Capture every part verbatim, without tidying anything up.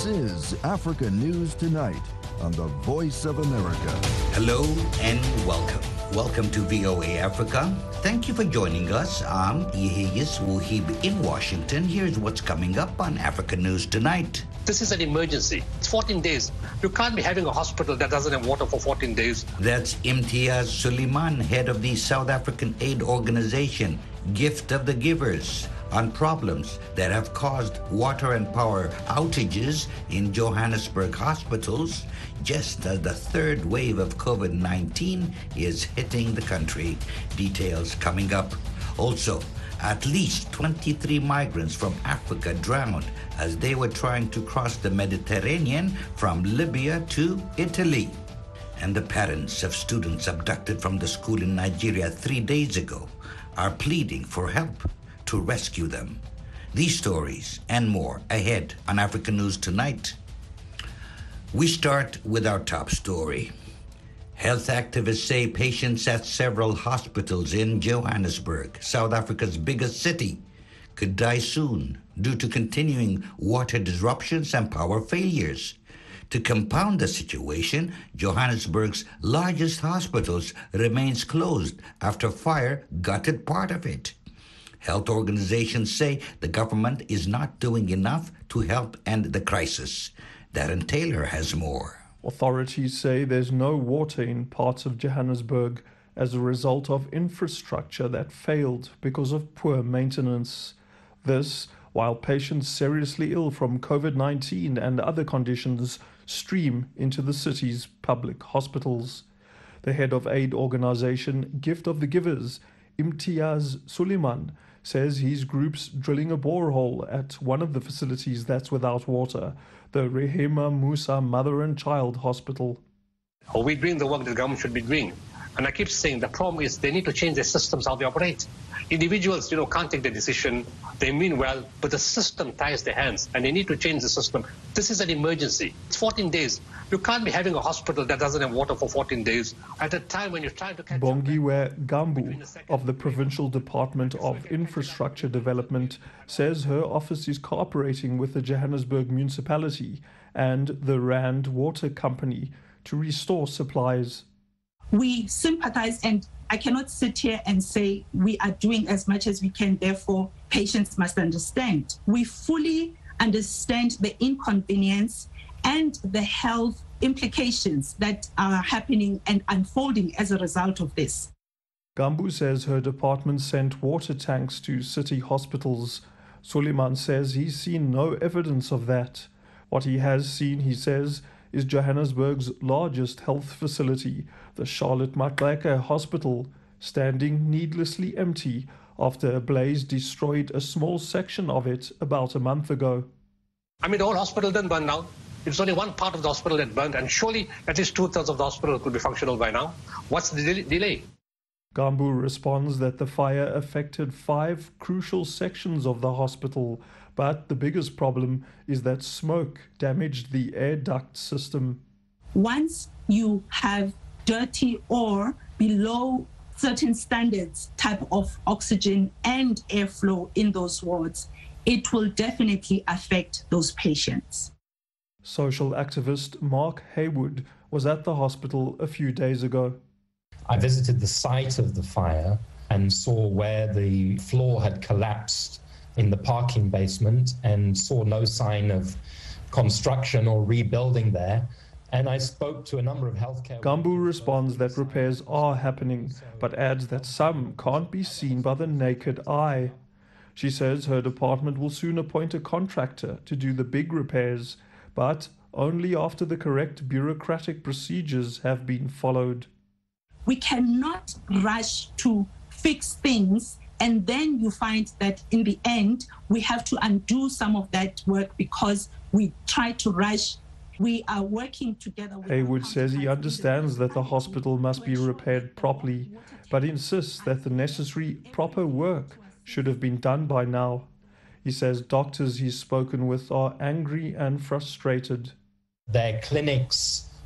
This is Africa News Tonight on the Voice of America. Hello and welcome. Welcome to V O A Africa. Thank you for joining us. I'm Yehiyas Wuhib in Washington. Here's what's coming up on Africa News Tonight. This is an emergency. It's fourteen days. You can't be having a hospital that doesn't have water for fourteen days. That's Imtiaz Sooliman, head of the South African aid organization, Gift of the Givers, on problems that have caused water and power outages in Johannesburg hospitals just as the third wave of COVID nineteen is hitting the country. Details coming up. Also, at least twenty-three migrants from Africa drowned as they were trying to cross the Mediterranean from Libya to Italy. And the parents of students abducted from the school in Nigeria three days ago are pleading for help to rescue them. These stories and more ahead on Africa News Tonight. We start with our top story. Health activists say patients at several hospitals in Johannesburg, South Africa's biggest city, could die soon due to continuing water disruptions and power failures. To compound the situation, Johannesburg's largest hospitals remains closed after fire gutted part of it. Health organizations say the government is not doing enough to help end the crisis. Darren Taylor has more. Authorities say there's no water in parts of Johannesburg as a result of infrastructure that failed because of poor maintenance. This, while patients seriously ill from COVID nineteen and other conditions stream into the city's public hospitals. The head of aid organization Gift of the Givers, Imtiaz Sooliman, says his group's drilling a borehole at one of the facilities that's without water, the Rehema Musa Mother and Child Hospital. We're doing the work the government should be doing. And I keep saying the problem is they need to change their systems, how they operate. Individuals, you know, can't take the decision. They mean well, but the system ties their hands, and they need to change the system. This is an emergency. It's fourteen days. You can't be having a hospital that doesn't have water for fourteen days at a time when you're trying to catch Bongiwe Gambu of the Provincial Department of Infrastructure Development says her office is cooperating with the Johannesburg municipality and the Rand Water Company to restore supplies. We sympathize, and I cannot sit here and say we are doing as much as we can, therefore patients must understand. We fully understand the inconvenience and the health implications that are happening and unfolding as a result of this. Gambu says her department sent water tanks to city hospitals. Sooliman says he's seen no evidence of that. What he has seen, he says, is Johannesburg's largest health facility, the Charlotte Maxeke Hospital, standing needlessly empty after a blaze destroyed a small section of it about a month ago. I mean, the whole hospital didn't burn down. It's only one part of the hospital that burned, and surely at least two-thirds of the hospital could be functional by now. What's the del- delay? Gambu responds that the fire affected five crucial sections of the hospital, but the biggest problem is that smoke damaged the air duct system. Once you have dirty or below certain standards type of oxygen and airflow in those wards, it will definitely affect those patients. Social activist Mark Haywood was at the hospital a few days ago. I visited the site of the fire and saw where the floor had collapsed in the parking basement and saw no sign of construction or rebuilding there. And I spoke to a number of healthcare... Gambu responds that repairs are happening, but adds that some can't be seen by the naked eye. She says her department will soon appoint a contractor to do the big repairs, but only after the correct bureaucratic procedures have been followed. We cannot rush to fix things, and then you find that in the end, we have to undo some of that work because we try to rush. We are working together with... Haywood says he understands that the hospital must be repaired properly, but insists that the necessary proper work should have been done by now. He says doctors he's spoken with are angry and frustrated. Their clinics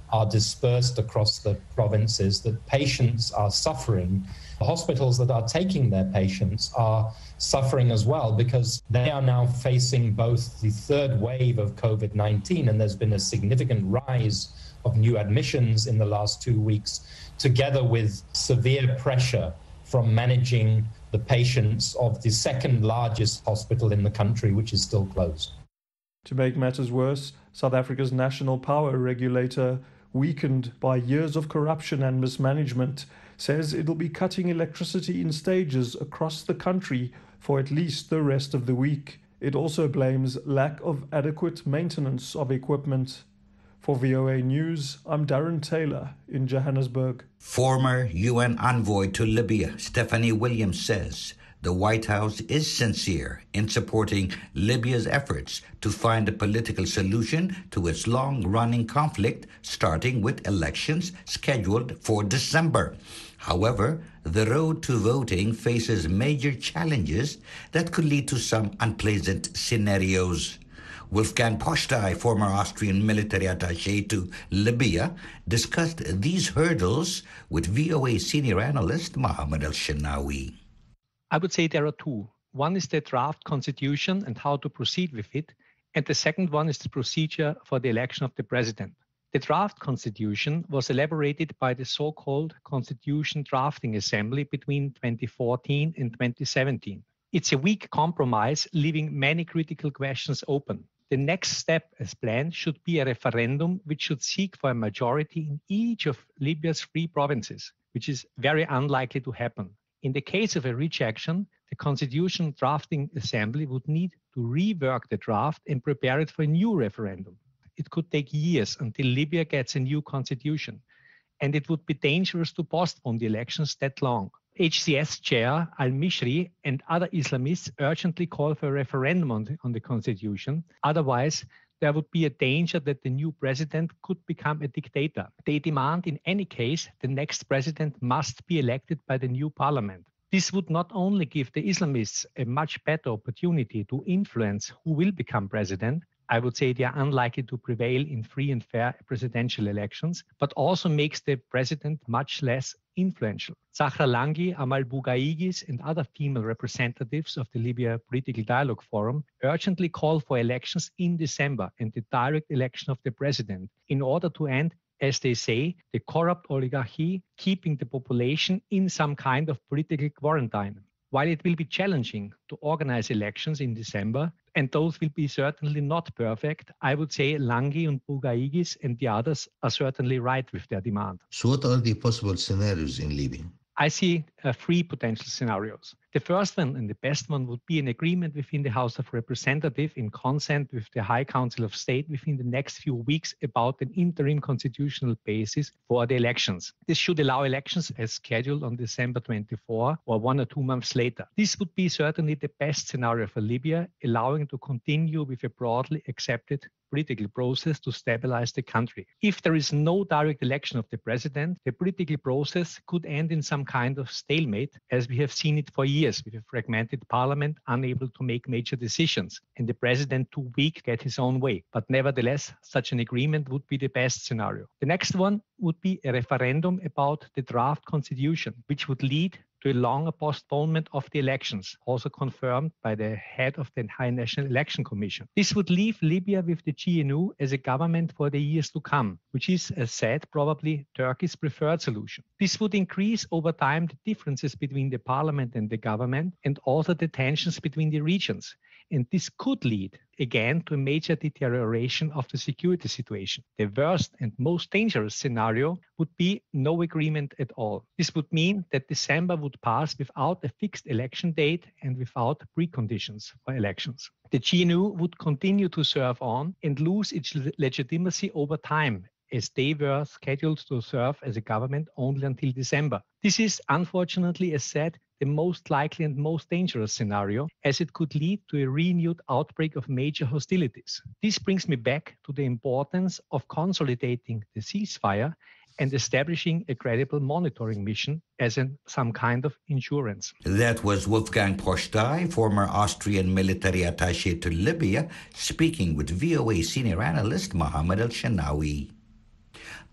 are dispersed across the provinces, that patients are suffering. The hospitals that are taking their patients are suffering as well, because they are now facing both the third wave of COVID nineteen, and there's been a significant rise of new admissions in the last two weeks, together with severe pressure from managing the patients of the second largest hospital in the country, which is still closed. To make matters worse, South Africa's national power regulator, weakened by years of corruption and mismanagement, says it'll be cutting electricity in stages across the country for at least the rest of the week. It also blames lack of adequate maintenance of equipment. For V O A News, I'm Darren Taylor in Johannesburg. Former U N envoy to Libya, Stephanie Williams, says the White House is sincere in supporting Libya's efforts to find a political solution to its long-running conflict, starting with elections scheduled for December. However, the road to voting faces major challenges that could lead to some unpleasant scenarios. Wolfgang Postai, former Austrian military attaché to Libya, discussed these hurdles with V O A senior analyst Mohammed El-Shenawi. I would say there are two. One is the draft constitution and how to proceed with it. And the second one is the procedure for the election of the president. The draft constitution was elaborated by the so-called Constitution Drafting Assembly between twenty fourteen and twenty seventeen. It's a weak compromise, leaving many critical questions open. The next step, as planned, should be a referendum which should seek for a majority in each of Libya's three provinces, which is very unlikely to happen. In the case of a rejection, the Constitution Drafting Assembly would need to rework the draft and prepare it for a new referendum. It could take years until Libya gets a new constitution, and it would be dangerous to postpone the elections that long. H C S chair al-Mishri and other Islamists urgently call for a referendum on the, on the constitution. Otherwise, there would be a danger that the new president could become a dictator. They demand, in any case, the next president must be elected by the new parliament. This would not only give the Islamists a much better opportunity to influence who will become president, I would say they are unlikely to prevail in free and fair presidential elections, but also makes the president much less influential. Zahra Langi, Amal Bougaigis, and other female representatives of the Libya Political Dialogue Forum urgently call for elections in December and the direct election of the president in order to end, as they say, the corrupt oligarchy, keeping the population in some kind of political quarantine. While it will be challenging to organize elections in December, and those will be certainly not perfect, I would say Langi and Bougaigis and the others are certainly right with their demand. So what are the possible scenarios in Libya? I see uh, three potential scenarios. The first one and the best one would be an agreement within the House of Representatives in consent with the High Council of State within the next few weeks about an interim constitutional basis for the elections. This should allow elections as scheduled on December twenty-fourth or one or two months later. This would be certainly the best scenario for Libya, allowing to continue with a broadly accepted political process to stabilize the country. If there is no direct election of the president, the political process could end in some kind of stalemate, as we have seen it for years, with a fragmented parliament unable to make major decisions, and the president too weak to get his own way. But nevertheless, such an agreement would be the best scenario. The next one would be a referendum about the draft constitution, which would lead to a longer postponement of the elections, also confirmed by the head of the High National Election Commission. This would leave Libya with the G N U as a government for the years to come, which is, as said, probably Turkey's preferred solution. This would increase over time the differences between the parliament and the government, and also the tensions between the regions. And this could lead, again, to a major deterioration of the security situation. The worst and most dangerous scenario would be no agreement at all. This would mean that December would pass without a fixed election date and without preconditions for elections. The G N U would continue to serve on and lose its legitimacy over time, as they were scheduled to serve as a government only until December. This is, unfortunately, as said, the most likely and most dangerous scenario, as it could lead to a renewed outbreak of major hostilities. This brings me back to the importance of consolidating the ceasefire and establishing a credible monitoring mission as in some kind of insurance. That was Wolfgang Postai, former Austrian military attaché to Libya, speaking with V O A senior analyst Mohammed El-Shenawi.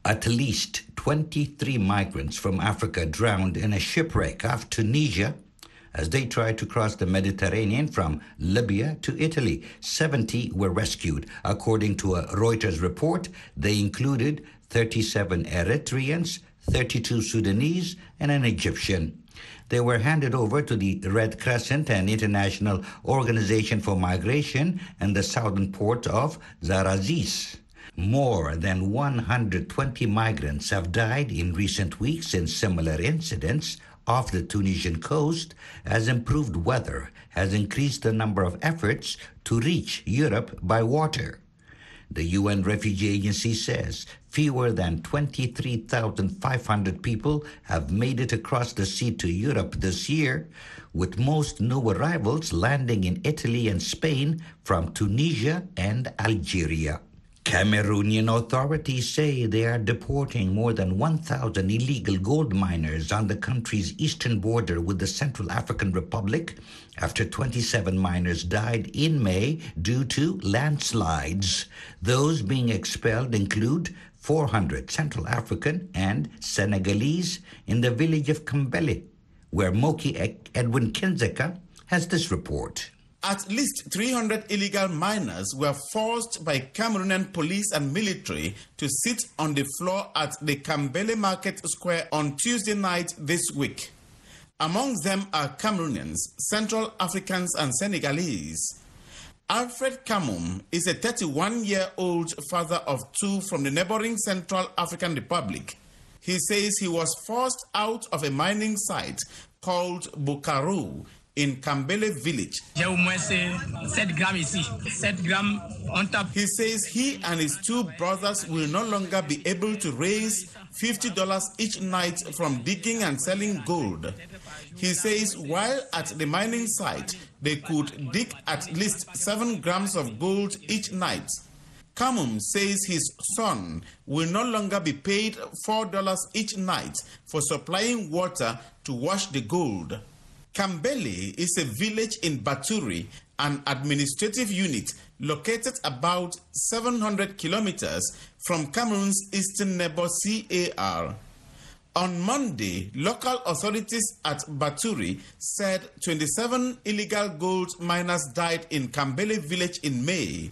At least twenty-three migrants from Africa drowned in a shipwreck off Tunisia as they tried to cross the Mediterranean from Libya to Italy. seventy were rescued. According to a Reuters report, they included thirty-seven Eritreans, thirty-two Sudanese, and an Egyptian. They were handed over to the Red Crescent and International Organization for Migration and the southern port of Zarazis. More than one hundred twenty migrants have died in recent weeks in similar incidents off the Tunisian coast as improved weather has increased the number of efforts to reach Europe by water. The U N Refugee Agency says fewer than twenty-three thousand five hundred people have made it across the sea to Europe this year, with most new arrivals landing in Italy and Spain from Tunisia and Algeria. Cameroonian authorities say they are deporting more than one thousand illegal gold miners on the country's eastern border with the Central African Republic after twenty-seven miners died in May due to landslides. Those being expelled include four hundred Central African and Senegalese in the village of Kambele, where Moki Edwin Kinzeka has this report. At least three hundred illegal miners were forced by Cameroonian police and military to sit on the floor at the Kambele Market Square on Tuesday night this week. Among them are Cameroonians, Central Africans, and Senegalese. Alfred Kamum is a thirty-one-year-old father of two from the neighboring Central African Republic. He says he was forced out of a mining site called Bukaru in Kambele village. He says he and his two brothers will no longer be able to raise fifty dollars each night from digging and selling gold. He says while at the mining site, they could dig at least seven grams of gold each night. Kamum says his son will no longer be paid four dollars each night for supplying water to wash the gold. Kambele is a village in Baturi, an administrative unit located about seven hundred kilometers from Cameroon's eastern neighbor C A R. On Monday, local authorities at Baturi said twenty-seven illegal gold miners died in Kambele village in May.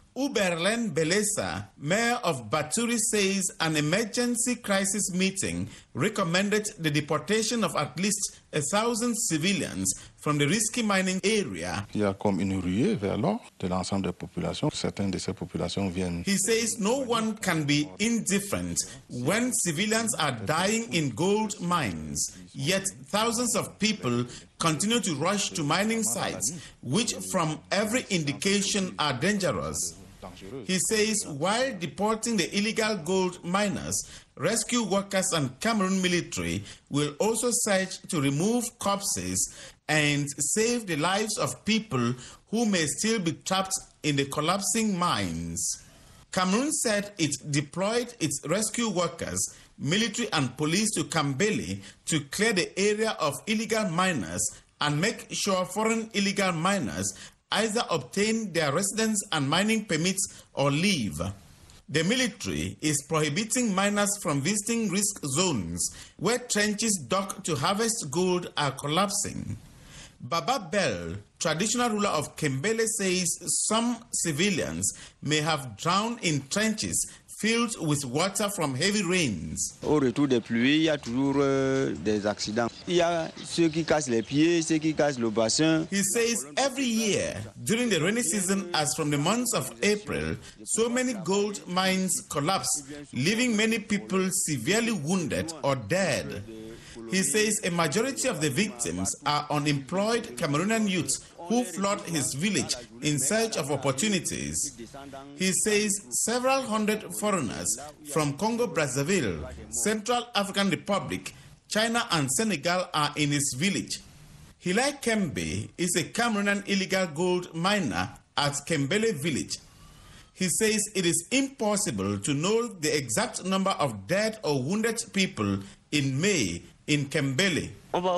Uberlen Belesa, mayor of Baturi, says an emergency crisis meeting recommended the deportation of at least a thousand civilians from the risky mining area. Il y a comme une ruée vers l'or de l'ensemble des populations. Certaines de ces populations viennent. He says no one can be indifferent when civilians are dying in gold mines, yet thousands of people continue to rush to mining sites, which from every indication are dangerous. He says while deporting the illegal gold miners, rescue workers and Cameroon military will also search to remove corpses and save the lives of people who may still be trapped in the collapsing mines. Cameroon said it deployed its rescue workers, military and police to Kambele to clear the area of illegal miners and make sure foreign illegal miners either obtain their residence and mining permits or leave. The military is prohibiting miners from visiting risk zones where trenches dug to harvest gold are collapsing. Baba Bell, traditional ruler of Kambele, says some civilians may have drowned in trenches filled with water from heavy rains. Au retour des pluies, il y a toujours euh, des accidents. Il y a ceux qui cassent les pieds, ceux qui cassent le bassin. He says every year during the rainy season, as from the months of April, so many gold mines collapse, leaving many people severely wounded or dead. He says a majority of the victims are unemployed Cameroonian youths who flood his village in search of opportunities. He says several hundred foreigners from Congo-Brazzaville, Central African Republic, China and Senegal are in his village. Hilai Kembe is a Cameroonian illegal gold miner at Kambele village. He says it is impossible to know the exact number of dead or wounded people in May in Kembele.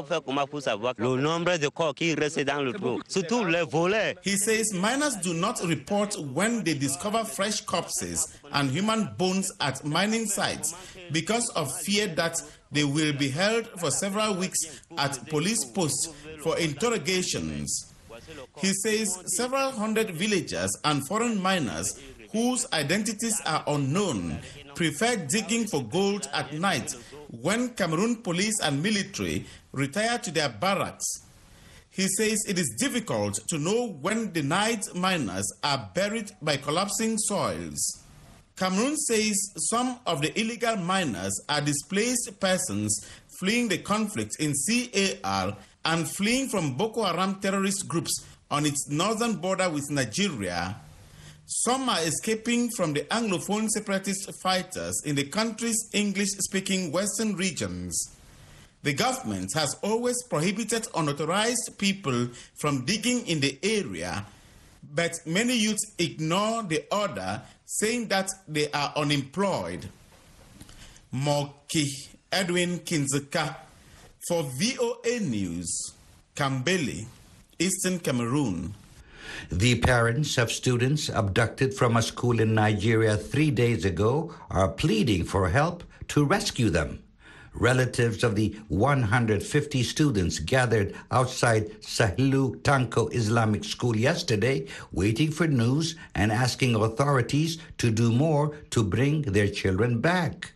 He says miners do not report when they discover fresh corpses and human bones at mining sites because of fear that they will be held for several weeks at police posts for interrogations. He says several hundred villagers and foreign miners whose identities are unknown prefer digging for gold at night when Cameroon police and military retire to their barracks. He says it is difficult to know when the night miners are buried by collapsing soils. Cameroon says some of the illegal miners are displaced persons fleeing the conflict in C A R and fleeing from Boko Haram terrorist groups on its northern border with Nigeria. Some are escaping from the Anglophone separatist fighters in the country's English-speaking western regions. The government has always prohibited unauthorized people from digging in the area, but many youths ignore the order, saying that they are unemployed. Moki Edwin Kinzeka for V O A News, Kambele, Eastern Cameroon. The parents of students abducted from a school in Nigeria three days ago are pleading for help to rescue them. Relatives of the one hundred fifty students gathered outside Sahilu Tanko Islamic School yesterday, waiting for news and asking authorities to do more to bring their children back.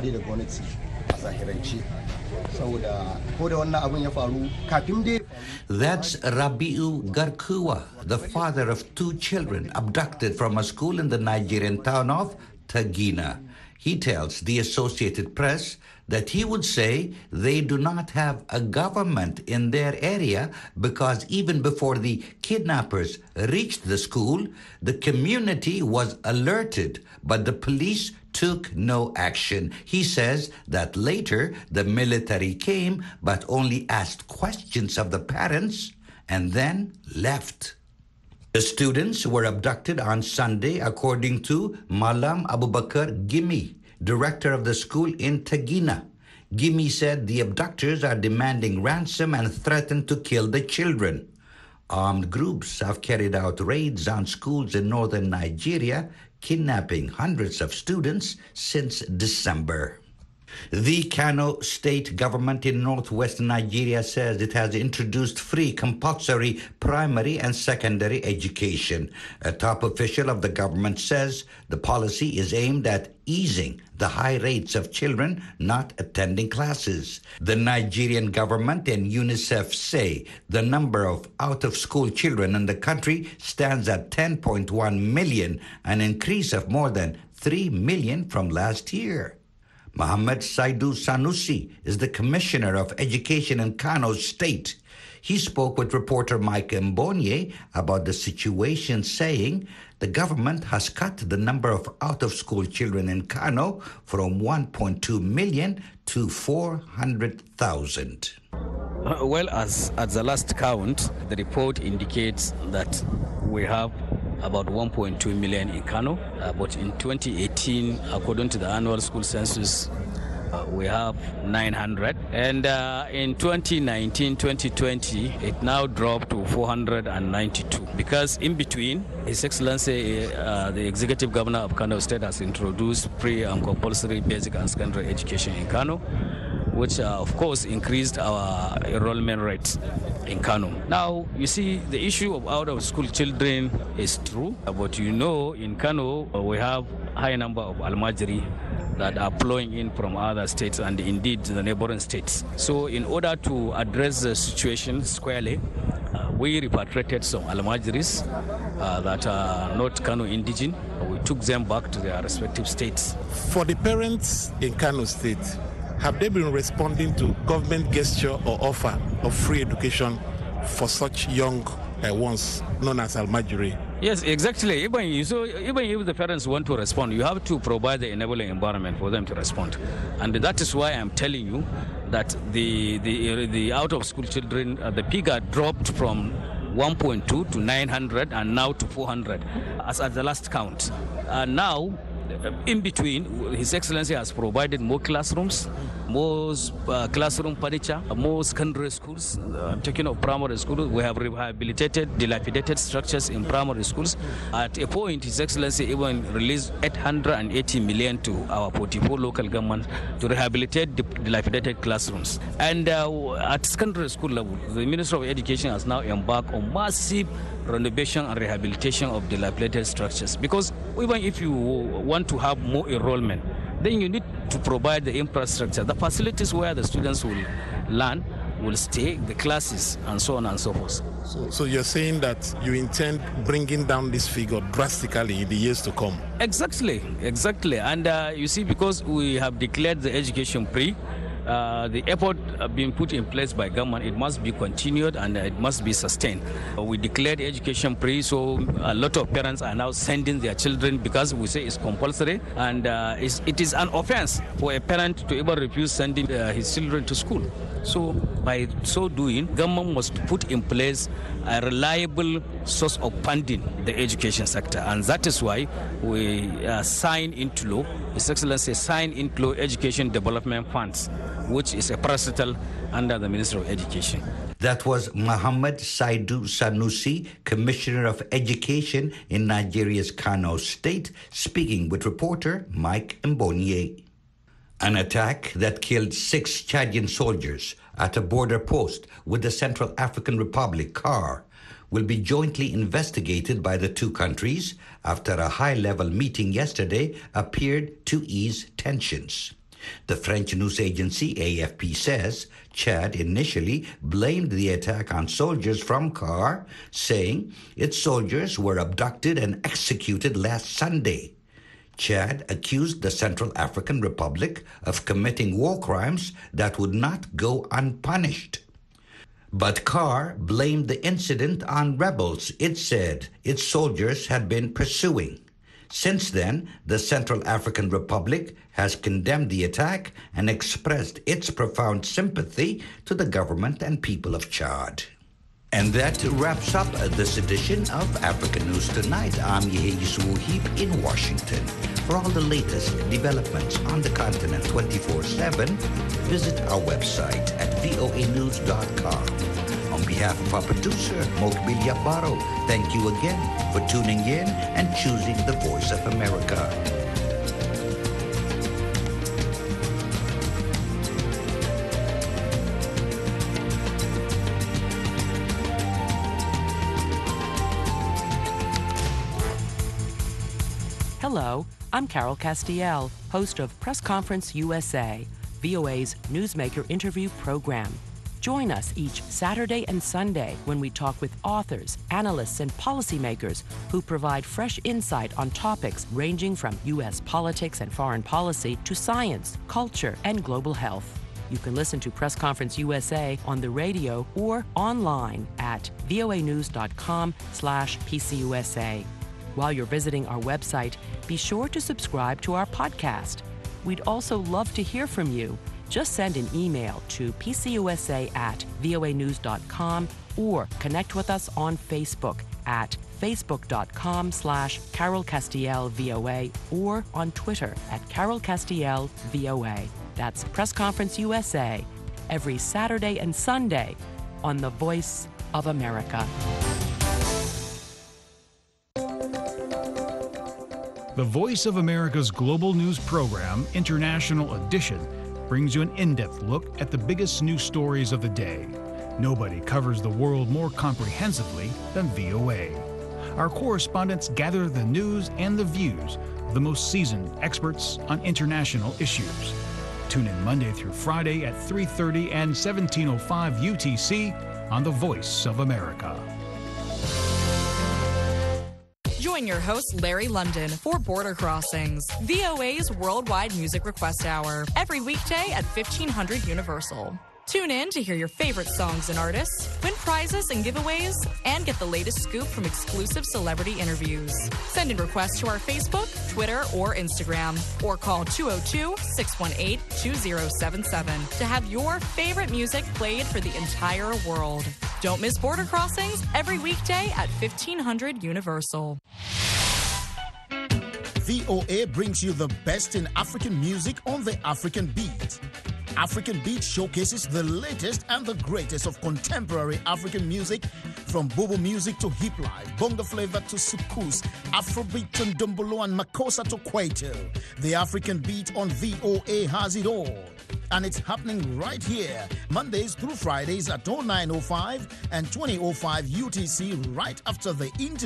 That's Rabiu Garkuwa, the father of two children abducted from a school in the Nigerian town of Tagina. He tells the Associated Press that he would say they do not have a government in their area because even before the kidnappers reached the school, the community was alerted, but the police took no action. He says that later the military came but only asked questions of the parents and then left. The students were abducted on Sunday, according to Malam Abubakar Gimi, director of the school in Tagina. Gimi said the abductors are demanding ransom and threaten to kill the children. Armed groups have carried out raids on schools in northern Nigeria, kidnapping hundreds of students since December. The Kano state government in northwest Nigeria says it has introduced free compulsory primary and secondary education. A top official of the government says the policy is aimed at easing the high rates of children not attending classes. The Nigerian government and UNICEF say the number of out-of-school children in the country stands at ten point one million, an increase of more than three million from last year. Mohammed Saidu Sanusi is the Commissioner of Education in Kano State. He spoke with reporter Mike Mbonye about the situation, saying the government has cut the number of out-of-school children in Kano from one point two million to four hundred thousand. Well, as at the last count, the report indicates that we have about one point two million in Kano, uh, but in twenty eighteen, according to the annual school census, uh, we have nine hundred, and uh, in twenty nineteen twenty twenty, it now dropped to four hundred ninety-two, because in between, His Excellency, uh, the Executive Governor of Kano State, has introduced pre and compulsory basic and secondary education in Kano, which uh, of course increased our enrollment rate in Kano. Now, you see, the issue of out-of-school children is true, but you know, in Kano, we have a high number of Almajiri that are flowing in from other states and indeed the neighboring states. So in order to address the situation squarely, uh, we repatriated some Almajiris uh, that are not Kano indigenous. We took them back to their respective states. For the parents in Kano State, have they been responding to government gesture or offer of free education for such young uh, ones known as Almajiri? Yes, exactly. Even, you, so even if the parents want to respond, you have to provide the enabling environment for them to respond. And that is why I'm telling you that the the, the out-of-school children, uh, the figure dropped from one point two to nine hundred and now to four hundred as at the last count. And now, in between, His Excellency has provided more classrooms, more uh, classroom furniture, more secondary schools. Uh, I'm talking of primary schools. We have rehabilitated dilapidated structures in primary schools. At a point, His Excellency even released eight hundred eighty million to our forty-four local governments to rehabilitate the dilapidated classrooms. And uh, at secondary school level, the Ministry of Education has now embarked on massive renovation and rehabilitation of dilapidated structures. Because even if you want to have more enrollment, then you need to provide the infrastructure, the facilities where the students will learn, will stay, the classes, and so on and so forth. So, so you're saying that you intend bringing down this figure drastically in the years to come? Exactly, exactly. And uh, you see, because we have declared the education free, Uh, the effort uh, being put in place by government, it must be continued and uh, it must be sustained. Uh, we declared education free, so a lot of parents are now sending their children because we say it's compulsory, and uh, it's, it is an offense for a parent to ever refuse sending uh, his children to school. So by so doing, government must put in place a reliable source of funding the education sector, and that is why we uh, sign into law, His Excellency signed into law Education Development Funds, which is a parastatal under the Ministry of Education. That was Muhammad Saidu Sanusi, Commissioner of Education in Nigeria's Kano State, speaking with reporter Mike Mbonye. An attack that killed six Chadian soldiers at a border post with the Central African Republic, C A R, will be jointly investigated by the two countries after a high-level meeting yesterday appeared to ease tensions. The French news agency A F P says Chad initially blamed the attack on soldiers from C A R, saying its soldiers were abducted and executed last Sunday. Chad accused the Central African Republic of committing war crimes that would not go unpunished. But C A R blamed the incident on rebels it said its soldiers had been pursuing. Since then, the Central African Republic has condemned the attack and expressed its profound sympathy to the government and people of Chad. And that wraps up this edition of African News Tonight. I'm Yehi Suhib in Washington. For all the latest developments on the continent twenty-four seven, visit our website at V O A news dot com. On behalf of our producer, Mokbil Yabaro, thank you again for tuning in and choosing the Voice of America. Hello, I'm Carol Castiel, host of Press Conference U S A, V O A's newsmaker interview program. Join us each Saturday and Sunday when we talk with authors, analysts, and policymakers who provide fresh insight on topics ranging from U S politics and foreign policy to science, culture, and global health. You can listen to Press Conference U S A on the radio or online at voa news dot com slash P C U S A. While you're visiting our website, be sure to subscribe to our podcast. We'd also love to hear from you. Just send an email to p c u s a at voa news dot com or connect with us on Facebook at facebook dot com slash Carol Castiel V O A or on Twitter at Carol Castiel V O A. That's Press Conference U S A, every Saturday and Sunday on the Voice of America. The Voice of America's global news program, International Edition, brings you an in-depth look at the biggest news stories of the day. Nobody covers the world more comprehensively than V O A. Our correspondents gather the news and the views of the most seasoned experts on international issues. Tune in Monday through Friday at three thirty and seventeen oh five U T C on The Voice of America. Join your host, Larry London, for Border Crossings, V O A's worldwide music request hour, every weekday at fifteen hundred Universal. Tune in to hear your favorite songs and artists, win prizes and giveaways, and get the latest scoop from exclusive celebrity interviews. Send in requests to our Facebook, Twitter, or Instagram, or call two oh two, six one eight, two oh seven seven to have your favorite music played for the entire world. Don't miss Border Crossings every weekday at fifteen hundred Universal. V O A brings you the best in African music on the African beat. African Beat showcases the latest and the greatest of contemporary African music, from Bobo music to hip life, bongo flavor to soukous, Afrobeat and Dumbolo and Makossa to Kwaito. The African Beat on V O A has it all. And it's happening right here, Mondays through Fridays at oh nine oh five and twenty oh five U T C, right after the internet.